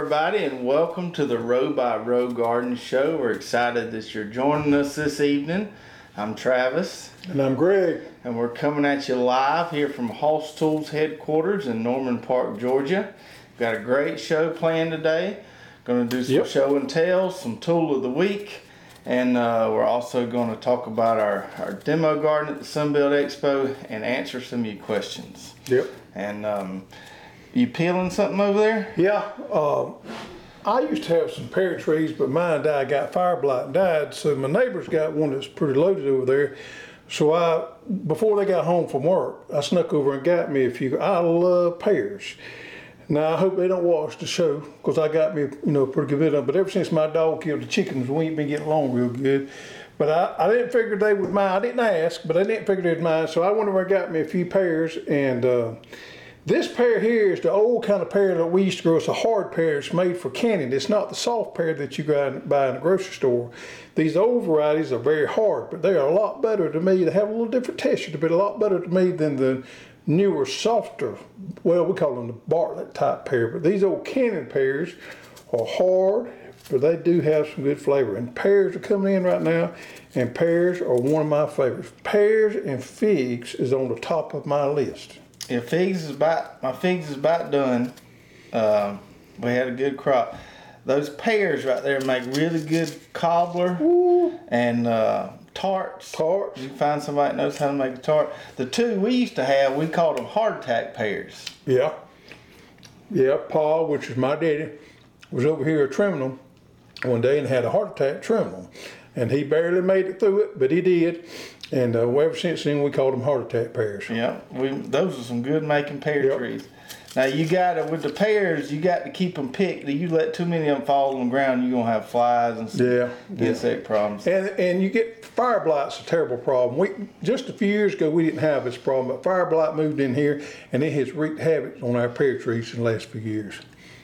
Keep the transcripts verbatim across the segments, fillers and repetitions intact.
everybody, and welcome to the Row by Row Garden Show. We're excited that you're joining us this evening. I'm Travis. And I'm Greg. And we're coming at you live here from Hoss Tools headquarters in Norman Park, Georgia. We've got a great show planned today. Going to do some yep. show and tell, some tool of the week, and uh, we're also going to talk about our, our demo garden at the Sunbelt Expo and answer some of your questions. Yep. And um, you peeling something over there? Yeah. Uh, I used to have some pear trees, but mine died, got fire blight and died. So my neighbor's got one that's pretty loaded over there. So I, before they got home from work, I snuck over and got me a few. I love pears. Now I hope they don't watch the show because I got me, you know, a pretty good bit of them. But ever since my dog killed the chickens, we ain't been getting along real good. But I, I didn't figure they would mind. I didn't ask, but I didn't figure they'd mind. So I went over and got me a few pears. And uh, this pear here is the old kind of pear that we used to grow. It's a hard pear. It's made for canning. It's not the soft pear that you buy in the grocery store. These old varieties are very hard, but they are a lot better to me. They have a little different texture, but a lot better to me than the newer, softer, well, we call them the Bartlett type pear. But these old canning pears are hard, but they do have some good flavor. And pears are coming in right now, and pears are one of my favorites. Pears and figs is on the top of my list. Yeah, figs is about, my figs is about done. Uh, we had a good crop. Those pears right there make really good cobbler. Ooh. and uh, tarts. Tarts. You can find somebody that knows how to make a tart. The two we used to have, we called them heart attack pears. Yeah. Yeah, Paul, which is my daddy, was over here trimming them one day and had a heart attack trimming them. And he barely made it through it, but he did. And uh, ever since then, we called them heart attack pears. Yeah, we those are some good making pear yep. trees. Now you got to, with the pears, you got to keep them picked. You let too many of them fall on the ground, you're going to have flies and some yeah, insect yeah. problems. And, and you get, fire blight's a terrible problem. We Just a few years ago, we didn't have this problem, but fire blight moved in here, and it has wreaked havoc on our pear trees in the last few years.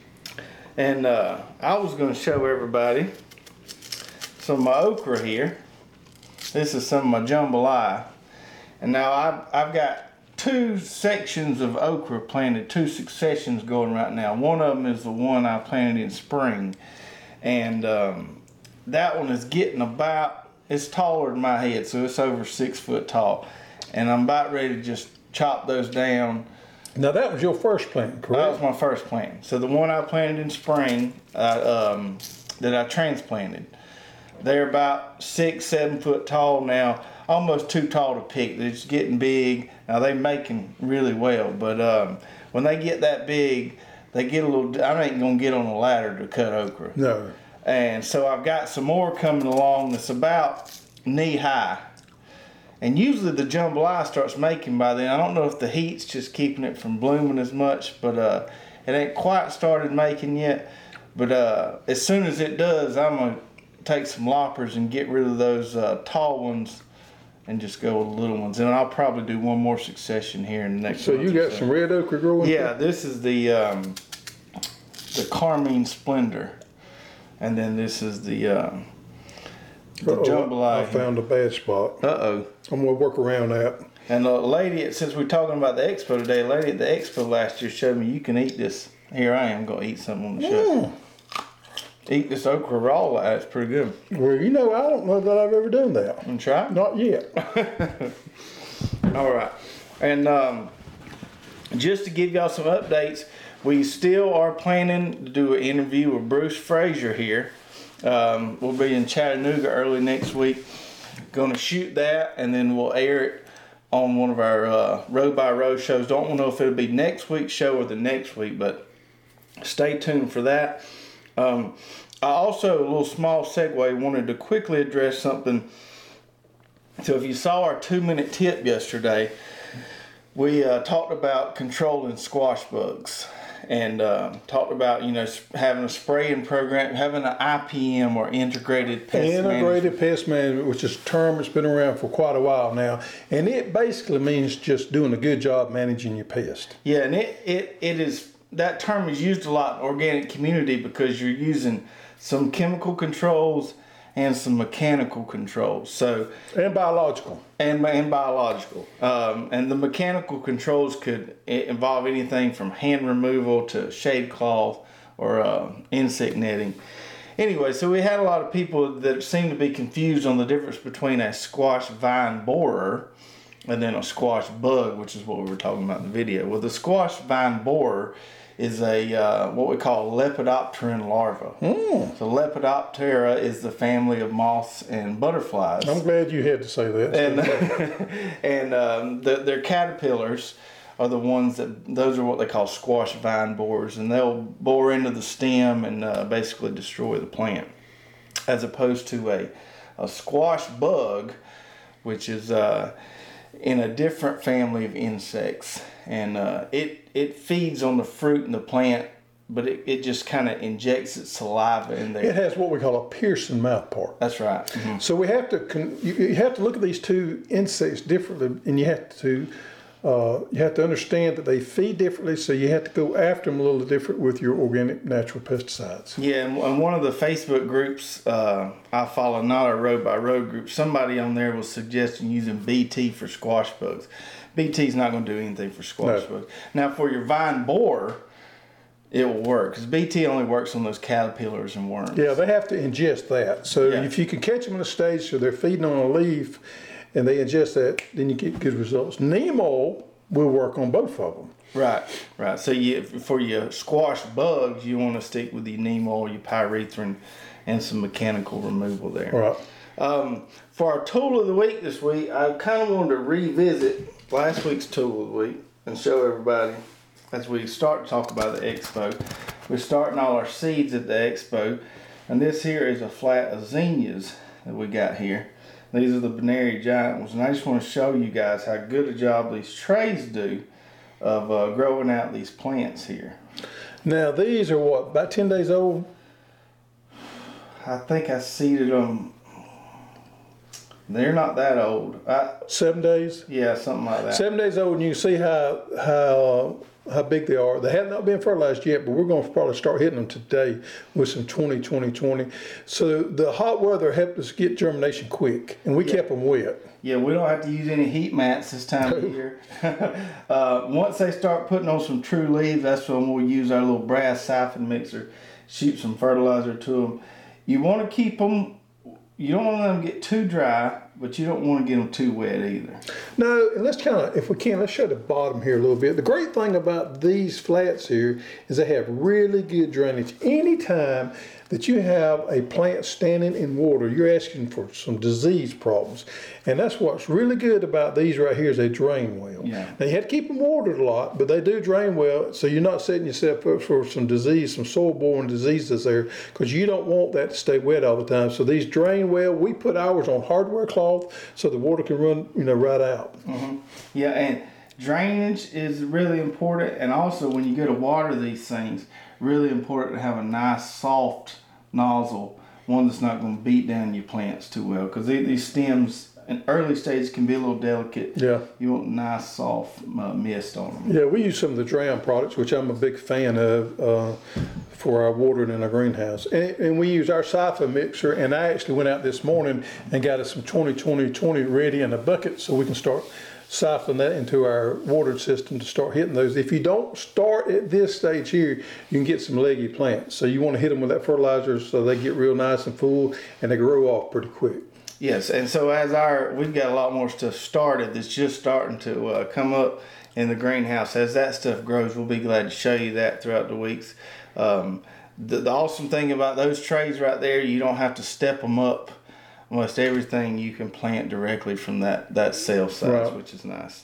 And uh, I was going to show everybody some of my okra here. This is some of my jambalaya. And now I've, I've got two sections of okra planted, two successions going right now. One of them is the one I planted in spring. And um, that one is getting about, it's taller than my head, so it's over six foot tall. And I'm about ready to just chop those down. Now that was your first plant, correct? That was my first plant. So the one I planted in spring, uh, um, that I transplanted, they're about six, seven foot tall now, almost too tall to pick. They're just getting big. Now they're making really well, but um, when they get that big, they get a little, I ain't gonna get on a ladder to cut okra. No. And so I've got some more coming along that's about knee high. And usually the jambalaya starts making by then. I don't know if the heat's just keeping it from blooming as much, but uh, it ain't quite started making yet. But uh, as soon as it does, I'm gonna take some loppers and get rid of those uh, tall ones and just go with the little ones. And I'll probably do one more succession here in the next So you got so. some red okra growing? Yeah, this is the um, the Carmine Splendor. And then this is the, uh, the jambalaya. I found a bad spot. Uh-oh. I'm going to work around that. And a lady, since we're talking about the expo today, a lady at the expo last year showed me you can eat this. Here I am going to eat something on the show. Mm. Eat this okra raw. That's pretty good. Well, you know, I don't know that I've ever done that. And try? Not yet. All right. And um, just to give y'all some updates, we still are planning to do an interview with Bruce Frazier here. Um, we'll be in Chattanooga early next week. Going to shoot that, and then we'll air it on one of our uh, row by row shows. Don't know if it'll be next week's show or the next week, but stay tuned for that. Um, I also, a little small segue, wanted to quickly address something. So if you saw our two minute tip yesterday, we uh, talked about controlling squash bugs and uh, talked about, you know, having a spraying program, having an I P M or integrated pest integrated management. pest management, which is a term that's been around for quite a while now, and it basically means just doing a good job managing your pest. Yeah, and it it, it is, that term is used a lot in organic community because you're using some chemical controls and some mechanical controls. So and biological and and biological. Um, and the mechanical controls could involve anything from hand removal to shade cloth, or uh, insect netting. Anyway, so we had a lot of people that seemed to be confused on the difference between a squash vine borer and then a squash bug, which is what we were talking about in the video. Well, the squash vine borer is a uh, what we call Lepidopteran larva. Mm. So Lepidoptera is the family of moths and butterflies. I'm glad you had to say that. And and um, the, their caterpillars are the ones that, those are what they call squash vine borers, and they'll bore into the stem and uh, basically destroy the plant. As opposed to a, a squash bug, which is uh, in a different family of insects. And uh, it, it feeds on the fruit and the plant, but it, it just kind of injects its saliva in there. It has what we call a piercing mouth part. That's right. Mm-hmm. So we have to, con- you, you have to look at these two insects differently, and you have to Uh, you have to understand that they feed differently, so you have to go after them a little different with your organic natural pesticides. Yeah, and one of the Facebook groups uh, I follow, not our road by road group, somebody on there was suggesting using B T for squash bugs. B T is not going to do anything for squash no. bugs. Now, for your vine borer, it will work because B T only works on those caterpillars and worms. Yeah, they have to ingest that. So yeah. if you can catch them in a stage so they're feeding on a leaf, and they ingest that, then you get good results. Neem oil will work on both of them. Right, right. So you, for your squash bugs, you want to stick with your neem oil, your pyrethrin, and some mechanical removal there. Right. Um, for our tool of the week this week, I kind of wanted to revisit last week's tool of the week and show everybody as we start to talk about the expo. We're starting all our seeds at the expo, and this here is a flat of zinnias that we got here. These are the Benaria giant ones, and I just want to show you guys how good a job these trays do of uh, growing out these plants here. Now these are what, about ten days old? I think I seeded them. They're not that old. I, Seven days? Yeah, something like that. Seven days old, and you can see how how how big they are. They have not been fertilized yet, but we're going to probably start hitting them today with some twenty twenty twenty. So the hot weather helped us get germination quick, and we yeah. kept them wet. Yeah, we don't have to use any heat mats this time of year. uh, once they start putting on some true leaves, that's when we'll use our little brass siphon mixer, shoot some fertilizer to them. You want to keep them, you don't want to let them get too dry, but you don't want to get them too wet either. No, and let's kind of, if we can, let's show the bottom here a little bit. The great thing about these flats here is they have really good drainage. Anytime that you have a plant standing in water, you're asking for some disease problems. And that's what's really good about these right here is they drain well. Yeah. Now you have to keep them watered a lot, but they do drain well, so you're not setting yourself up for some disease, some soil-borne diseases there, because you don't want that to stay wet all the time. So these drain well. We put ours on hardware cloth so the water can run, you know, right out. Mm-hmm. Yeah, and drainage is really important, and also when you go to water these things, really important to have a nice soft nozzle, one that's not going to beat down your plants too well, because these stems in early stages can be a little delicate. Yeah. You want nice soft uh, mist on them. Yeah, we use some of the Drown products, which I'm a big fan of uh, for our watering in our greenhouse. And, and we use our siphon mixer, and I actually went out this morning and got us some twenty twenty twenty ready in a bucket so we can start siphoning that into our water system to start hitting those. If you don't start at this stage here, you can get some leggy plants. So you want to hit them with that fertilizer so they get real nice and full and they grow off pretty quick. Yes, and so as our, we've got a lot more stuff started that's just starting to uh, come up in the greenhouse. As that stuff grows, we'll be glad to show you that throughout the weeks. Um, the, the awesome thing about those trays right there, you don't have to step them up. Almost everything you can plant directly from that, that cell size, right, which is nice.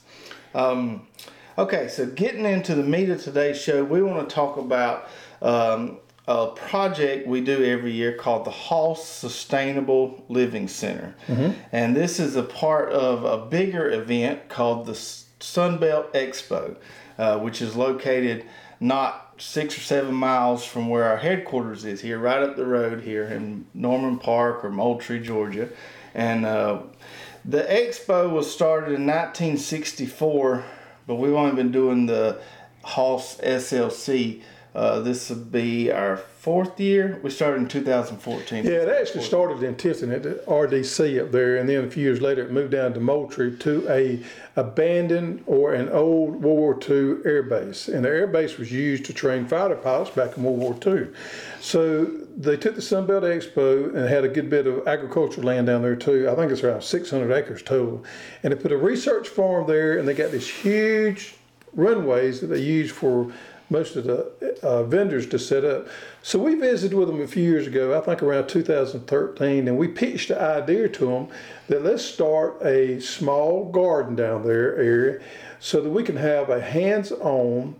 Um, okay, so getting into the meat of today's show, we want to talk about um, a project we do every year called the Hoss Sustainable Living Center. Mm-hmm. And this is a part of a bigger event called the Sunbelt Expo, uh, which is located not six or seven miles from where our headquarters is here, right up the road here in Norman Park or Moultrie, Georgia. And uh, the expo was started in nineteen sixty-four, but we've only been doing the Hoss S L C Uh, this will be our fourth year. We started in two thousand fourteen. Yeah, it actually started in Tifton at the R D C up there, and then a few years later it moved down to Moultrie to a abandoned or an old World War Two air base. And the air base was used to train fighter pilots back in World War Two. So they took the Sunbelt Expo and had a good bit of agricultural land down there too. I think it's around six hundred acres total. And they put a research farm there, and they got these huge runways that they use for most of the uh, vendors to set up. So we visited with them a few years ago, I think around two thousand thirteen, and we pitched the idea to them that let's start a small garden down there area so that we can have a hands-on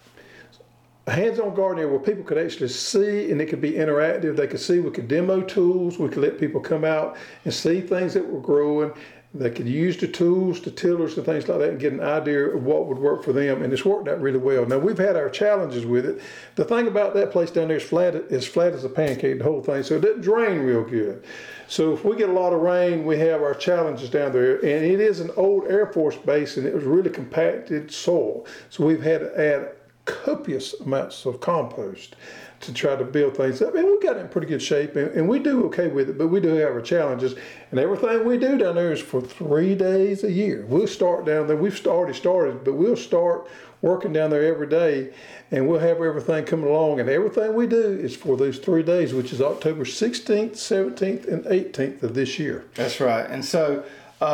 a hands-on garden area where people could actually see, and it could be interactive. They could see, we could demo tools, we could let people come out and see things that were growing. They could use the tools, the tillers and things like that, and get an idea of what would work for them, and it's worked out really well. Now, we've had our challenges with it. The thing about that place down there is flat, as flat as a pancake, the whole thing, so it doesn't drain real good. So if we get a lot of rain, we have our challenges down there, and it is an old Air Force base, and it was really compacted soil. So we've had to add copious amounts of compost to try to build things up. And we got it in pretty good shape, and, and we do okay with it, but we do have our challenges. And everything we do down there is for three days a year. We'll start down there. We've already started, but we'll start working down there every day, and we'll have everything coming along. And everything we do is for those three days, which is October sixteenth, seventeenth, and eighteenth of this year. That's right. And so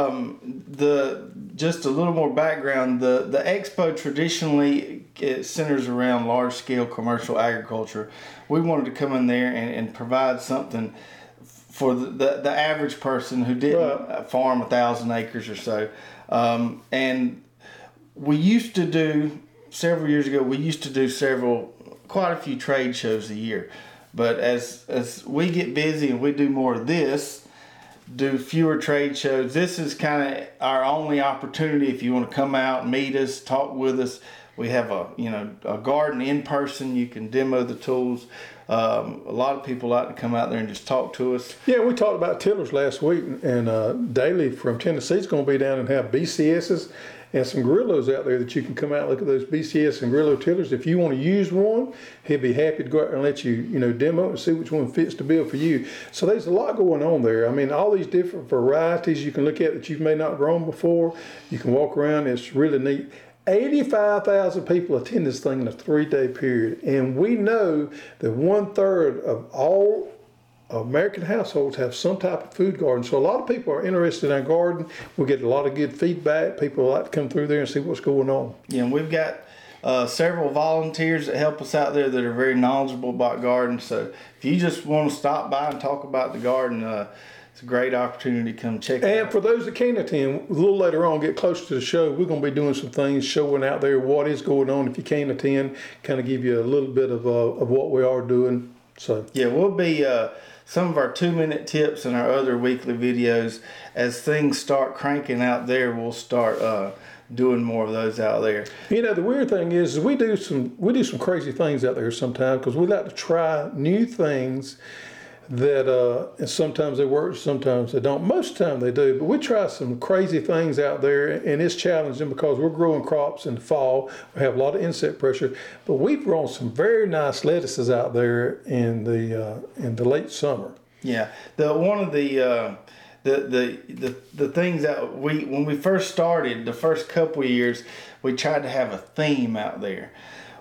um, the just a little more background, the, the expo traditionally it centers around large-scale commercial agriculture. We wanted to come in there and, and provide something for the, the, the average person who didn't right. farm a thousand acres or so. Um, and we used to do, several years ago, we used to do several, quite a few trade shows a year. But as as we get busy and we do more of this, do fewer trade shows, this is kind of our only opportunity if you want to come out, meet us, talk with us. We have a, you know, a garden in person. You can demo the tools. Um, a lot of people like to come out there and just talk to us. Yeah, we talked about tillers last week, and uh, Daly from Tennessee is going to be down and have B C S's and some Grillos out there that you can come out and look at those B C S and Grillo tillers. If you want to use one, he'll be happy to go out and let you, you know, demo it and see which one fits the bill for you. So there's a lot going on there. I mean, all these different varieties you can look at that you may not grown before. You can walk around. It's really neat. eighty-five thousand people attend this thing in a three-day period, and we know that one-third of all American households have some type of food garden. So a lot of people are interested in our garden. We get a lot of good feedback. People like to come through there and see what's going on. Yeah, and we've got uh, several volunteers that help us out there that are very knowledgeable about gardens. So if you just want to stop by and talk about the garden, uh, it's a great opportunity to come check it and out. For those that can't attend, a little later on, get closer to the show, we're going to be doing some things, showing out there what is going on. If you can't attend, kind of give you a little bit of uh, of what we are doing. So yeah, we'll be uh, some of our two-minute tips and our other weekly videos. As things start cranking out there, we'll start uh, doing more of those out there. You know, the weird thing is, is we do some we do some crazy things out there sometimes because we like to try new things. That uh, and sometimes they work, sometimes they don't. Most of the time they do, but we try some crazy things out there, and it's challenging because we're growing crops in the fall. We have a lot of insect pressure, but we've grown some very nice lettuces out there in the uh, in the late summer. Yeah, the one of the uh, the, the the the things that we when we first started, the first couple of years, we tried to have a theme out there,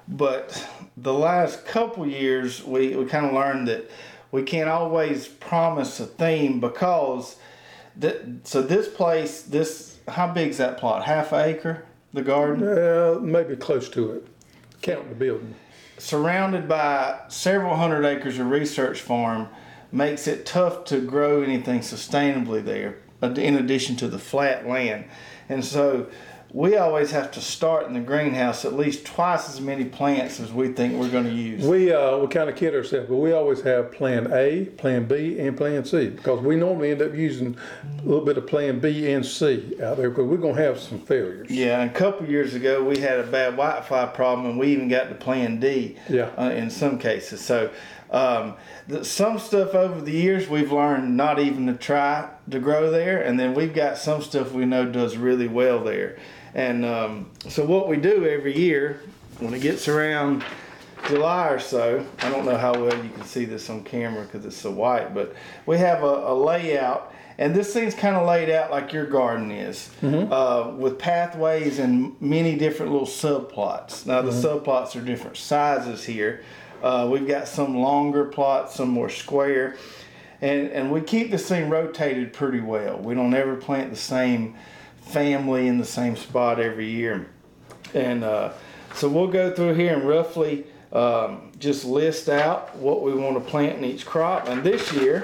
but the last couple of years we we kind of learned that we can't always promise a theme because, th- so this place, this, how big's that plot? Half an acre, the garden? Uh, maybe close to it, counting the building. Surrounded by several hundred acres of research farm makes it tough to grow anything sustainably there, in addition to the flat land. And so we always have to start in the greenhouse at least twice as many plants as we think we're going to use. We uh, we kind of kid ourselves, but we always have plan A, plan B, and plan C because we normally end up using a little bit of plan B and C out there because we're going to have some failures. Yeah, and a couple of years ago we had a bad whitefly problem and we even got to plan D yeah. uh, in some cases. So um, the, some stuff over the years we've learned not even to try to grow there, and then we've got some stuff we know does really well there. And um, so what we do every year, when it gets around July or so, I don't know how well you can see this on camera because it's so white, but we have a, a layout, and this thing's kind of laid out like your garden is, mm-hmm. uh, with pathways and many different little subplots. Now the mm-hmm. subplots are different sizes here. Uh, we've got some longer plots, some more square, and, and we keep this thing rotated pretty well. We don't ever plant the same family in the same spot every year. And uh, so we'll go through here and roughly um, just list out what we want to plant in each crop. And this year,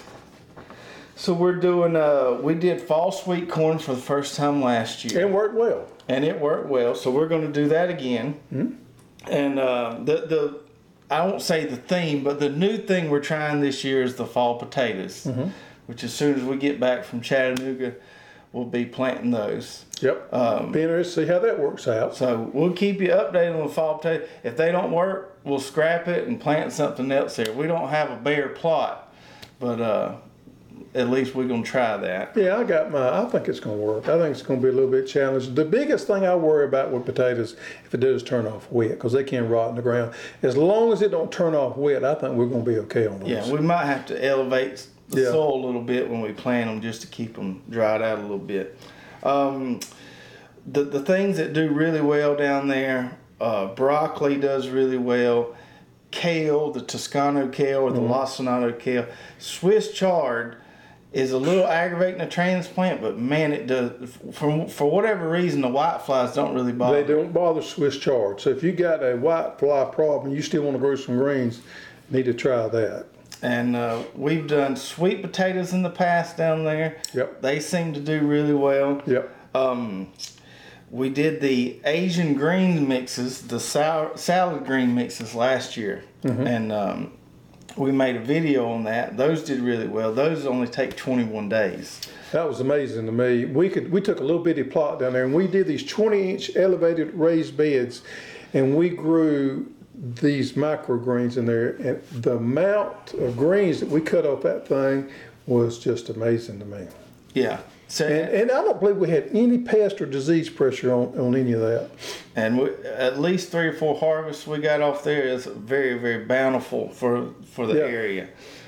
so we're doing, uh, we did fall sweet corn for the first time last year. And it worked well. And it worked well. So we're going to do that again. Mm-hmm. And uh, the, the, I won't say the theme, but the new thing we're trying this year is the fall potatoes, mm-hmm. which as soon as we get back from Chattanooga, we'll be planting those. Yep. Um, Be interested to see how that works out. So we'll keep you updated on the fall potato. If they don't work, we'll scrap it and plant something else there. We don't have a bare plot, but uh, at least we're going to try that. Yeah, I got my, I think it's going to work. I think it's going to be a little bit challenging. The biggest thing I worry about with potatoes, if it does turn off wet, because they can rot in the ground. As long as it don't turn off wet, I think we're going to be okay on those. Yeah, we might have to elevate the yeah. soil a little bit when we plant them just to keep them dried out a little bit. Um, the, the things that do really well down there, uh, broccoli does really well, kale, the Toscano kale or the mm-hmm. Lacinato kale, Swiss chard is a little aggravating to transplant, but man, it does. For, for whatever reason, the white flies don't really bother. They don't bother Swiss chard. So if you got a white fly problem and you still want to grow some greens, you need to try that. And uh, we've done sweet potatoes in the past down there. Yep. They seem to do really well. Yep. Um, we did the Asian green mixes, the sour, salad green mixes last year. Mm-hmm. And um, we made a video on that. Those did really well. Those only take twenty-one days. That was amazing to me. We could we took a little bitty plot down there and we did these twenty inch elevated raised beds, and we grew these microgreens in there, and the amount of greens that we cut off that thing was just amazing to me. Yeah. So, and, and I don't believe we had any pest or disease pressure on, on any of that. And we, at least three or four harvests we got off there is very, very bountiful for for the yeah. area.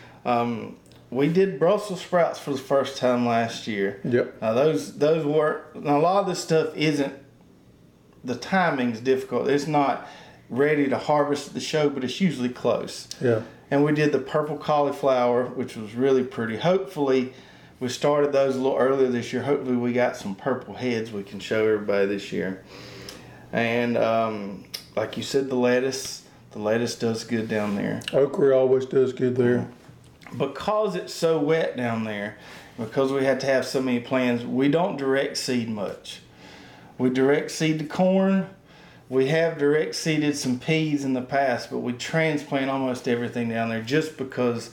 Um, we did Brussels sprouts for the first time last year. Yep. Now those those work. Now a lot of this stuff isn't. The timing's difficult. It's not ready to harvest at the show, but it's usually close. Yeah. And we did the purple cauliflower, which was really pretty. Hopefully, we started those a little earlier this year. Hopefully, we got some purple heads we can show everybody this year. And um, like you said, the lettuce, the lettuce does good down there. Okra always does good there. Because it's so wet down there, because we had to have so many plants, we don't direct seed much. We direct seed the corn. We have direct seeded some peas in the past, but we transplant almost everything down there just because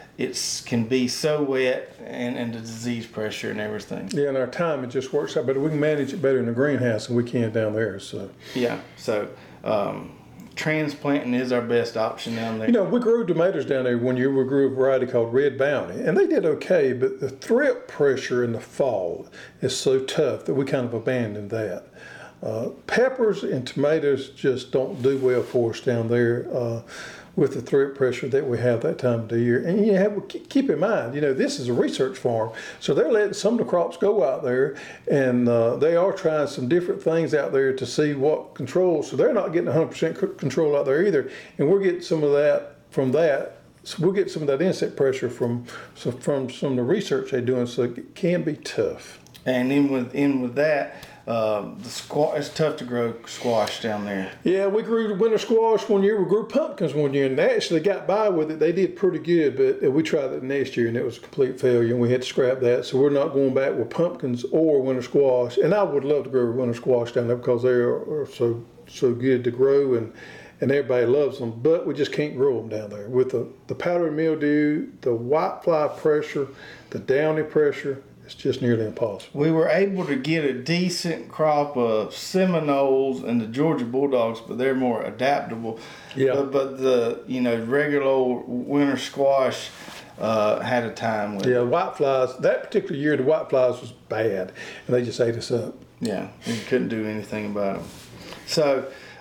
it can be so wet and, and the disease pressure and everything. Yeah, and our time, it just works out better. We can manage it better in the greenhouse than we can down there. So yeah, so um, transplanting is our best option down there. You know, we grew tomatoes down there one year. We grew a variety called Red Bounty, and they did okay, but the thrip pressure in the fall is so tough that we kind of abandoned that. Uh, peppers and tomatoes just don't do well for us down there uh, with the thrip pressure that we have that time of the year. And you have keep in mind, you know, this is a research farm, so they're letting some of the crops go out there, and uh, they are trying some different things out there to see what controls. So they're not getting one hundred percent control out there either, and we're getting some of that from that. So we'll get some of that insect pressure from so from some of the research they're doing. So it can be tough. And in with in with that. Uh, the squash, it's tough to grow squash down there. Yeah, we grew winter squash one year. We grew pumpkins one year, and they actually got by with it. They did pretty good, but we tried it next year, and it was a complete failure, and we had to scrap that. So we're not going back with pumpkins or winter squash. And I would love to grow winter squash down there because they are, are so so good to grow, and and everybody loves them. But we just can't grow them down there with the the powdery mildew, the whitefly pressure, the downy pressure. It's just nearly impossible. We were able to get a decent crop of Seminoles and the Georgia Bulldogs, but they're more adaptable. Yeah. But, but the you know regular old winter squash uh, had a time with. Yeah, whiteflies. That particular year, the whiteflies was bad, and they just ate us up. Yeah, we couldn't do anything about them. So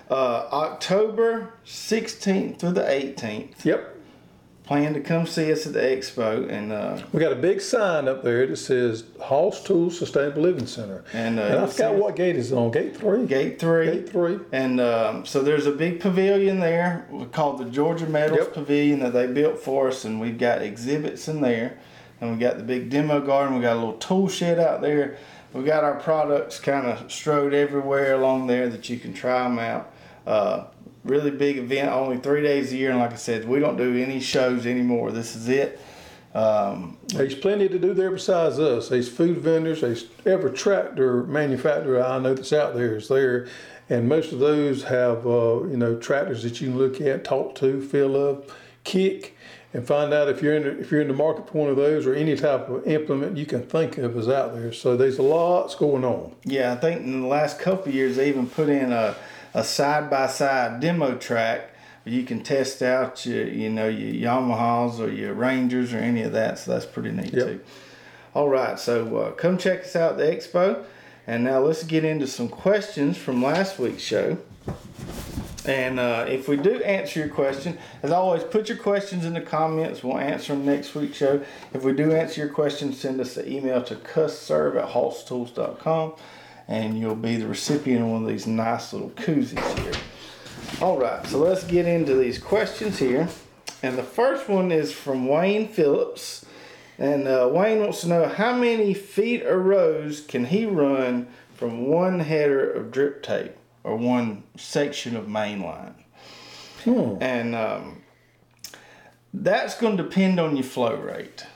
Uh, October sixteenth through the eighteenth. Yep. Plan to come see us at the expo, and uh, We got a big sign up there that says Hoss Tools Sustainable Living Center. And, uh, and I it forgot says- what gate is it on. Gate three? Gate three. Gate three. And um, so there's a big pavilion there called the Georgia Metals Yep. Pavilion that they built for us, and we've got exhibits in there, and we got the big demo garden. We got a little tool shed out there. We got our products kind of strode everywhere along there that you can try them out. Uh, really big event, only three days a year, and like I said, we don't do any shows anymore. This is it. Um, There's plenty to do there besides us. There's food vendors. There's every tractor manufacturer I know that's out there is there, and most of those have uh, you know tractors that you can look at, talk to, feel up, kick, and find out if you're in the, if you're in the market for one of those or any type of implement you can think of is out there. So there's lots going on. yeah, I think in the last couple of years they even put in a a side-by-side demo track where you can test out your, you know, your Yamahas or your Rangers or any of that. So that's pretty neat Yep. too. All right, so uh, come check us out at the expo. And now let's get into some questions from last week's show. And uh, if we do answer your question, as always, put your questions in the comments. We'll answer them next week's show. If we do answer your question, send us an email to cussserve at hoss tools dot com. And you'll be the recipient of one of these nice little koozies here. All right, so let's get into these questions here. And the first one is from Wayne Phillips. And uh, Wayne wants to know how many feet or rows can he run from one header of drip tape or one section of main line. Hmm. And um, that's going to depend on your flow rate.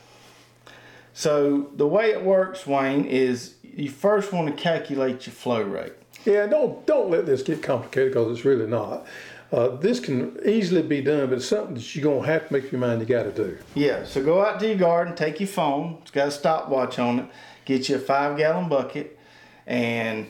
So the way it works, Wayne, is you first want to calculate your flow rate. Yeah, don't don't let this get complicated because it's really not. Uh, this can easily be done, but it's something that you're gonna have to make up your mind you got to do. Yeah, so go out to your garden, take your phone, it's got a stopwatch on it, get you a five gallon bucket, and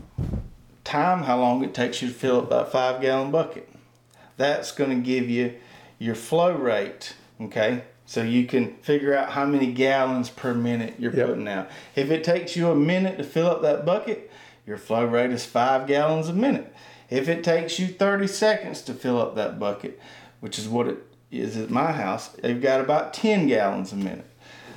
time how long it takes you to fill up that five gallon bucket. That's going to give you your flow rate, okay? So you can figure out how many gallons per minute you're Yep. putting out. If it takes you a minute to fill up that bucket, your flow rate is five gallons a minute. If it takes you thirty seconds to fill up that bucket, which is what it is at my house, you've got about ten gallons a minute.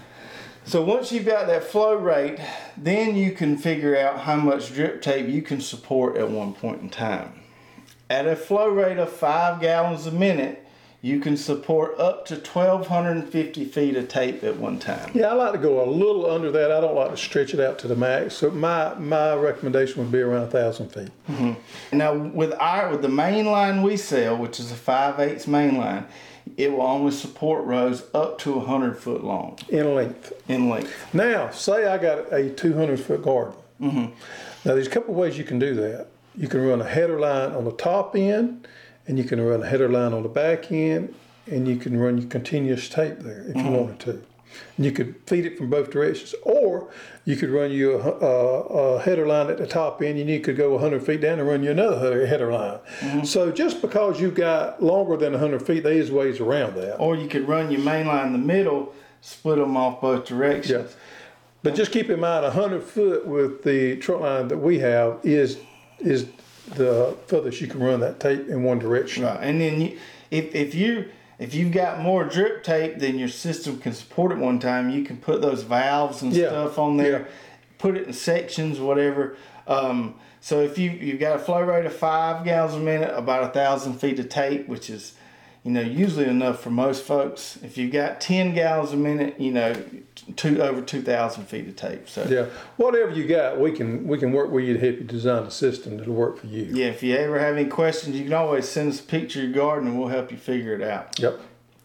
So once you've got that flow rate, then you can figure out how much drip tape you can support at one point in time. At a flow rate of five gallons a minute, you can support up to twelve fifty feet of tape at one time. Yeah, I like to go a little under that. I don't like to stretch it out to the max. So my my recommendation would be around a thousand feet. Now with our with the main line we sell, which is a five eighths main line, it will only support rows up to one hundred foot long In length. in length. Now, say I got a two hundred foot garden. Mm-hmm. Now, there's a couple of ways you can do that. You can run a header line on the top end, and you can run a header line on the back end, and you can run your continuous tape there if you Mm-hmm. wanted to. And you could feed it from both directions, or you could run you a, a, a header line at the top end, and you could go one hundred feet down and run you another header, header line. Mm-hmm. So just because you've got longer than one hundred feet, there is ways around that. Or you could run your main line in the middle, split them off both directions. Yeah. But just keep in mind, one hundred foot with the trunk line that we have is is the furthest you can run that tape in one direction. Right, and then you, if if you if you've got more drip tape than your system can support at one time, you can put those valves and Yeah, stuff on there, yeah. put it in sections, whatever. Um, so if you you've got a flow rate of five gallons a minute, about a thousand feet of tape, which is, you know, usually enough for most folks. If you've got ten gallons a minute, you know, two over two thousand feet of tape. So Yeah, whatever you got, we can we can work with you to help you design a system that'll work for you. yeah, if you ever have any questions, you can always send us a picture of your garden and we'll help you figure it out. Yep.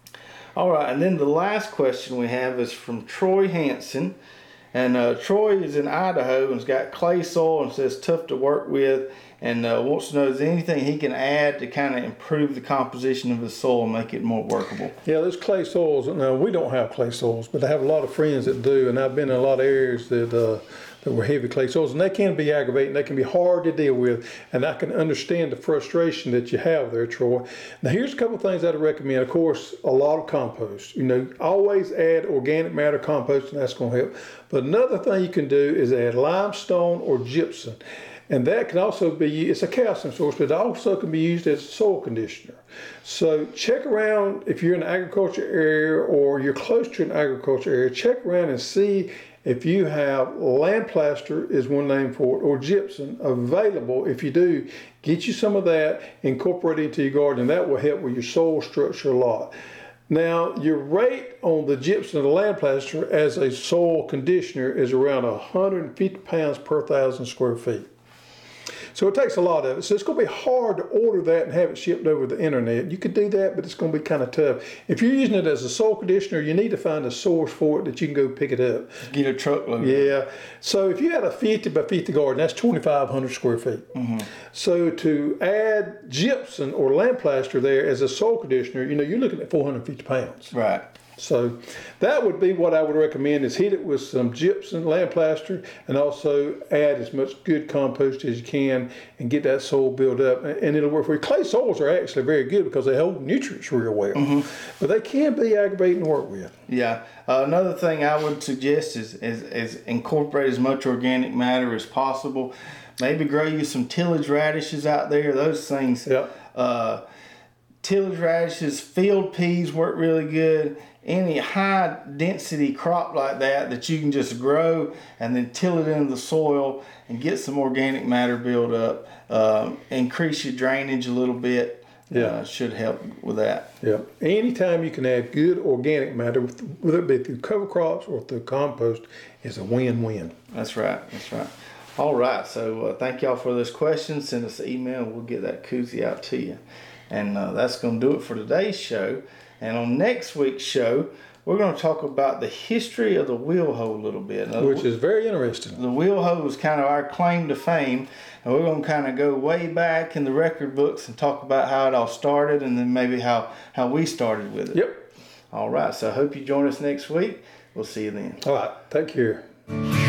All right, and then the last question we have is from Troy Hansen. And uh, Troy is in Idaho and has got clay soil and says tough to work with, and uh, wants to know is there anything he can add to kind of improve the composition of his soil and make it more workable. Yeah, there's clay soils. Now, we don't have clay soils, but I have a lot of friends that do, and I've been in a lot of areas that uh, that were heavy clay soils, and they can be aggravating. They can be hard to deal with, and I can understand the frustration that you have there, Troy. Now, here's a couple of things I'd recommend. Of course, a lot of compost. You know, always add organic matter compost, and that's going to help. But another thing you can do is add limestone or gypsum. And that can also be, it's a calcium source, but it also can be used as a soil conditioner. So check around if you're in an agriculture area or you're close to an agriculture area, check around and see if you have land plaster is one name for it, or gypsum available. If you do, get you some of that, incorporate it into your garden, and that will help with your soil structure a lot. Now, your rate on the gypsum and the land plaster as a soil conditioner is around one hundred fifty pounds per thousand square feet. So it takes a lot of it. So it's going to be hard to order that and have it shipped over the internet. You could do that, but it's going to be kind of tough. If you're using it as a soil conditioner, you need to find a source for it that you can go pick it up. Get a truckload. Yeah. So if you had a fifty by fifty garden, that's twenty-five hundred square feet. Mm-hmm. So to add gypsum or land plaster there as a soil conditioner, you know, you're looking at four hundred fifty pounds. Right. So that would be what I would recommend, is hit it with some gypsum, land plaster, and also add as much good compost as you can and get that soil built up, and it'll work for you. Clay soils are actually very good because they hold nutrients real well, mm-hmm. but they can be aggravating to work with. Yeah. Uh, another thing I would suggest is, is, is incorporate as much organic matter as possible. Maybe grow you some tillage radishes out there, those things. Yeah. Uh, tillage radishes, field peas work really good. Any high density crop like that that you can just grow and then till it into the soil and get some organic matter build up, um, increase your drainage a little bit. Yeah, uh, should help with that. Yeah, anytime you can add good organic matter, whether it be through cover crops or through compost, is a win-win. That's right. That's right. All right. So uh, thank y'all for those questions. Send us an email. We'll get that koozie out to you. And uh, that's going to do it for today's show. And on next week's show, we're going to talk about the history of the wheel hoe a little bit. Now, which is very interesting. The wheel hoe is kind of our claim to fame. And we're going to kind of go way back in the record books and talk about how it all started and then maybe how, how we started with it. Yep. All right. So I hope you join us next week. We'll see you then. All right. Take care.